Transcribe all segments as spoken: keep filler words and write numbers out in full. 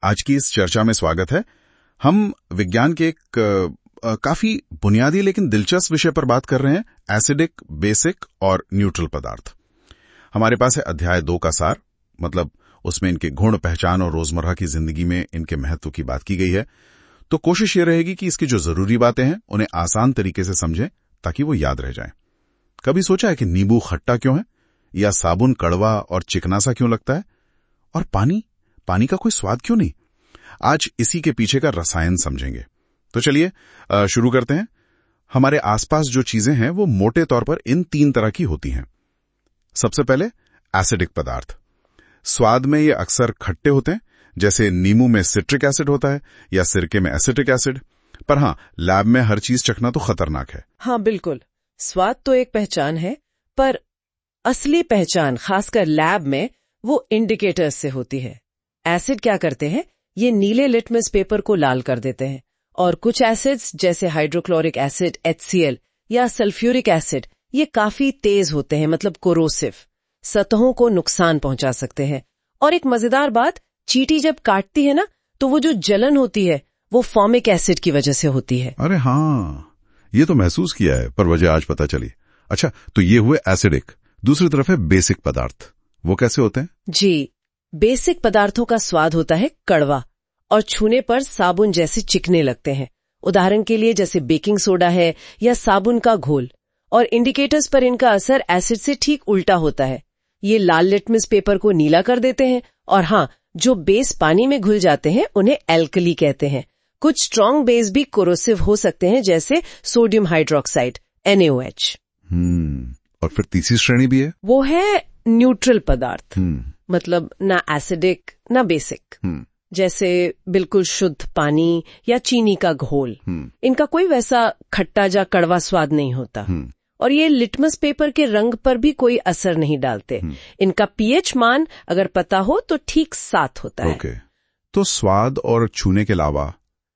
आज की इस चर्चा में स्वागत है। हम विज्ञान के एक आ, काफी बुनियादी लेकिन दिलचस्प विषय पर बात कर रहे हैं, एसिडिक, बेसिक और न्यूट्रल पदार्थ। हमारे पास है अध्याय दो का सार, मतलब उसमें इनके गुण, पहचान और रोजमर्रा की जिंदगी में इनके महत्व की बात की गई है। तो कोशिश ये रहेगी कि इसकी जो जरूरी बातें हैं उन्हें आसान तरीके से समझें ताकि वो याद रह जाएं। कभी सोचा है कि नींबू खट्टा क्यों है, या साबुन कड़वा और चिकना सा क्यों लगता है, और पानी पानी का कोई स्वाद क्यों नहीं? आज इसी के पीछे का रसायन समझेंगे। तो चलिए शुरू करते हैं। हमारे आसपास जो चीजें हैं वो मोटे तौर पर इन तीन तरह की होती हैं। सबसे पहले एसिडिक पदार्थ। स्वाद में ये अक्सर खट्टे होते हैं, जैसे नींबू में सिट्रिक एसिड होता है या सिरके में एसिटिक एसिड। पर हाँ, लैब में हर चीज चखना तो खतरनाक है। हाँ बिल्कुल, स्वाद तो एक पहचान है, पर असली पहचान खासकर लैब में वो इंडिकेटर्स से होती है। एसिड क्या करते हैं, ये नीले लिटमस पेपर को लाल कर देते हैं, और कुछ एसिड्स जैसे hydrochloric acid H C L या सल्फ्यूरिक एसिड ये काफी तेज होते हैं, मतलब कोरोसिव, सतहों को नुकसान पहुंचा सकते हैं। और एक मजेदार बात, चींटी जब काटती है ना, तो वो जो जलन होती है वो फॉर्मिक एसिड की वजह से होती है। अरे हाँ, ये तो महसूस किया है, पर वजह आज पता चली। अच्छा, तो ये हुए एसिडिक। दूसरी तरफ है बेसिक पदार्थ। वो कैसे होते हैं? जी, बेसिक पदार्थों का स्वाद होता है कड़वा और छूने पर साबुन जैसे चिकने लगते हैं। उदाहरण के लिए जैसे बेकिंग सोडा है या साबुन का घोल। और इंडिकेटर्स पर इनका असर एसिड से ठीक उल्टा होता है। ये लाल लिटमस पेपर को नीला कर देते हैं, और हाँ, जो बेस पानी में घुल जाते हैं उन्हें एल्कली कहते हैं। कुछ स्ट्रॉन्ग बेस भी कोरोसिव हो सकते हैं, जैसे sodium hydroxide N A O H. हम्म और फिर तीसरी श्रेणी भी है, वो है न्यूट्रल पदार्थ। मतलब ना एसिडिक ना बेसिक, जैसे बिल्कुल शुद्ध पानी या चीनी का घोल। इनका कोई वैसा खट्टा या कड़वा स्वाद नहीं होता, और ये लिटमस पेपर के रंग पर भी कोई असर नहीं डालते। इनका पीएच मान अगर पता हो तो ठीक सात होता है। ओके, तो स्वाद और छूने के अलावा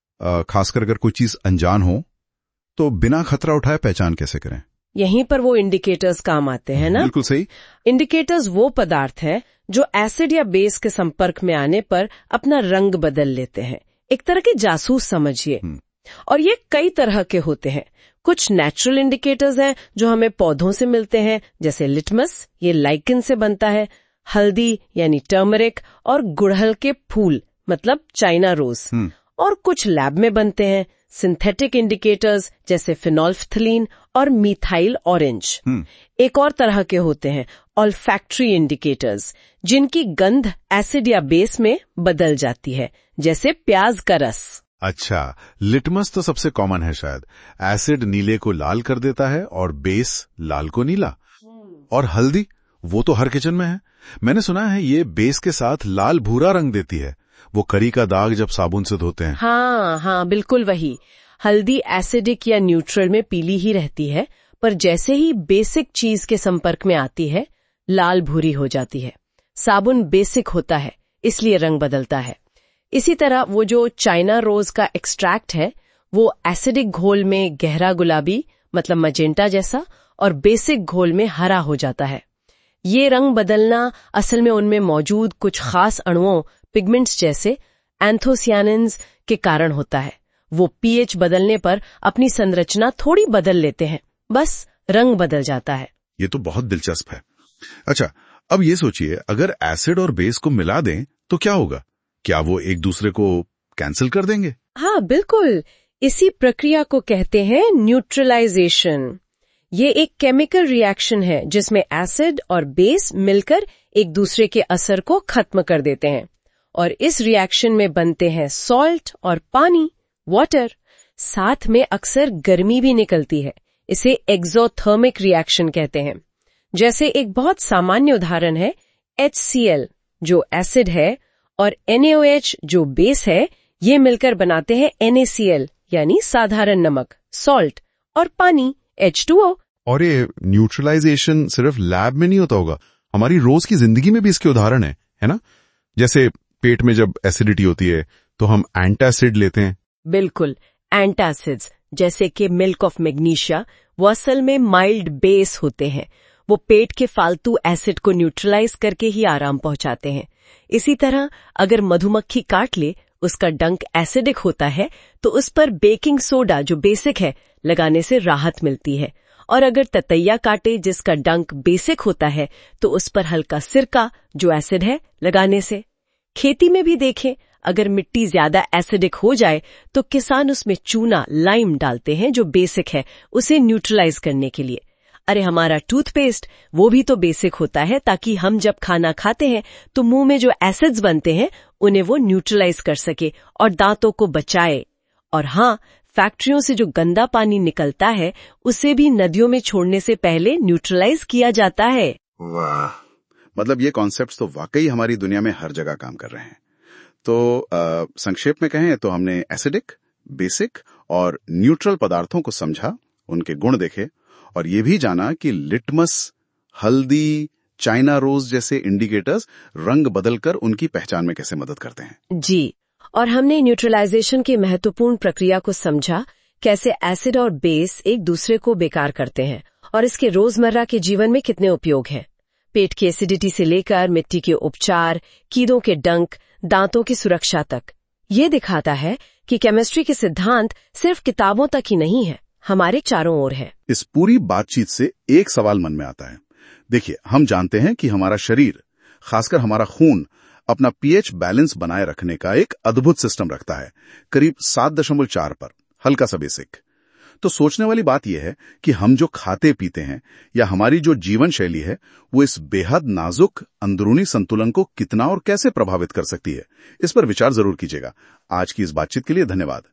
खासकर अगर कोई चीज अनजान हो तो बिना खतरा उठाए पहचान कैसे करें? यहीं पर वो इंडिकेटर्स काम आते हैं ना। बिल्कुल सही। इंडिकेटर्स वो पदार्थ हैं जो एसिड या बेस के संपर्क में आने पर अपना रंग बदल लेते हैं। एक तरह के जासूस समझिए। और ये कई तरह के होते हैं। कुछ नेचुरल इंडिकेटर्स हैं जो हमें पौधों से मिलते हैं, जैसे लिटमस, ये लाइकन से बनता है। हल्दी यानी टर्मरिक, और गुड़हल के फूल मतलब चाइना रोज। और कुछ लैब में बनते हैं सिंथेटिक इंडिकेटर्स, जैसे फिनोल्फ्थलीन और मीथाइल ऑरेंज। एक और तरह के होते हैं ऑल्फैक्टरी इंडिकेटर्स, जिनकी गंध एसिड या बेस में बदल जाती है, जैसे प्याज का रस। अच्छा, लिटमस तो सबसे कॉमन है शायद। एसिड नीले को लाल कर देता है और बेस लाल को नीला। और हल्दी, वो तो हर किचन में है। मैंने सुना है ये बेस के साथ लाल भूरा रंग देती है, वो करी का दाग जब साबुन से धोते हैं। हाँ हाँ, बिल्कुल वही। हल्दी एसिडिक या न्यूट्रल में पीली ही रहती है, पर जैसे ही बेसिक चीज के संपर्क में आती है लाल भूरी हो जाती है। साबुन बेसिक होता है, इसलिए रंग बदलता है। इसी तरह वो जो चाइना रोज का एक्सट्रैक्ट है, वो एसिडिक घोल में गहरा गुलाबी मतलब मजेंटा जैसा, और बेसिक घोल में हरा हो जाता है। ये रंग बदलना असल में उनमें मौजूद कुछ खास अणुओं, पिगमेंट्स जैसे एंथोसियानिन्स के कारण होता है। वो पीएच बदलने पर अपनी संरचना थोड़ी बदल लेते हैं, बस रंग बदल जाता है। ये तो बहुत दिलचस्प है। अच्छा, अब ये सोचिए, अगर एसिड और बेस को मिला दें तो क्या होगा? क्या वो एक दूसरे को कैंसिल कर देंगे? हाँ बिल्कुल, इसी प्रक्रिया को कहते हैं न्यूट्रलाइजेशन। ये एक केमिकल रिएक्शन है जिसमें एसिड और बेस मिलकर एक दूसरे के असर को खत्म कर देते हैं, और इस रिएक्शन में बनते हैं सॉल्ट और पानी, वाटर। साथ में अक्सर गर्मी भी निकलती है। इसे एक्सोथर्मिक रिएक्शन कहते हैं। जैसे एक बहुत सामान्य उदाहरण है एच सी एल जो एसिड है, और एन ए ओ एच जो बेस है। ये मिलकर बनाते हैं एन ए सी एल यानी साधारण नमक, सॉल्ट, और पानी एच टू ओ। और ये न्यूट्रलाइजेशन सिर्फ लैब में नहीं होता होगा, हमारी रोज की जिंदगी में भी इसके उदाहरण है, है ना? जैसे पेट में जब एसिडिटी होती है तो हम एंटासिड लेते हैं। बिल्कुल, एंटासिड्स जैसे कि मिल्क ऑफ मैग्नीशिया, वो असल में माइल्ड बेस होते हैं। वो पेट के फालतू एसिड को न्यूट्रलाइज करके ही आराम पहुंचाते हैं। इसी तरह अगर मधुमक्खी काट ले, उसका डंक एसिडिक होता है, तो उस पर बेकिंग सोडा जो बेसिक है लगाने से राहत मिलती है। और अगर ततैया काटे जिसका डंक बेसिक होता है, तो उस पर हल्का सिरका जो एसिड है लगाने से। खेती में भी देखें, अगर मिट्टी ज्यादा एसिडिक हो जाए तो किसान उसमें चूना लाइम डालते हैं जो बेसिक है, उसे न्यूट्रलाइज करने के लिए। अरे हमारा टूथपेस्ट वो भी तो बेसिक होता है, ताकि हम जब खाना खाते हैं तो मुंह में जो एसिड्स बनते हैं उन्हें वो न्यूट्रलाइज कर सके और दांतों को बचाए। और हाँ, फैक्ट्रियों से जो गंदा पानी निकलता है उसे भी नदियों में छोड़ने से पहले न्यूट्रलाइज किया जाता है। वाह, मतलब ये कॉन्सेप्ट्स तो वाकई हमारी दुनिया में हर जगह काम कर रहे हैं। तो आ, संक्षेप में कहें तो हमने एसिडिक, बेसिक और न्यूट्रल पदार्थों को समझा, उनके गुण देखे और ये भी जाना कि लिटमस, हल्दी, चाइना रोज जैसे इंडिकेटर्स रंग बदलकर उनकी पहचान में कैसे मदद करते हैं। जी, और हमने न्यूट्रलाइजेशन की महत्वपूर्ण प्रक्रिया को समझा, कैसे एसिड और बेस एक दूसरे को बेकार करते हैं और इसके रोजमर्रा के जीवन में कितने उपयोग हैं। पेट की एसिडिटी से लेकर मिट्टी के उपचार, कीड़ों के डंक, दांतों की सुरक्षा तक। ये दिखाता है कि केमिस्ट्री के सिद्धांत सिर्फ किताबों तक ही नहीं है, हमारे चारों ओर है। इस पूरी बातचीत से एक सवाल मन में आता है। देखिए, हम जानते हैं कि हमारा शरीर, खासकर हमारा खून, अपना पीएच बैलेंस बनाए रखने का एक अद्भुत सिस्टम रखता है, करीब सात दशमलव चार पर, हल्का सा बेसिक। तो सोचने वाली बात यह है कि हम जो खाते पीते हैं या हमारी जो जीवन शैली है, वो इस बेहद नाजुक अंदरूनी संतुलन को कितना और कैसे प्रभावित कर सकती है। इस पर विचार जरूर कीजिएगा। आज की इस बातचीत के लिए धन्यवाद।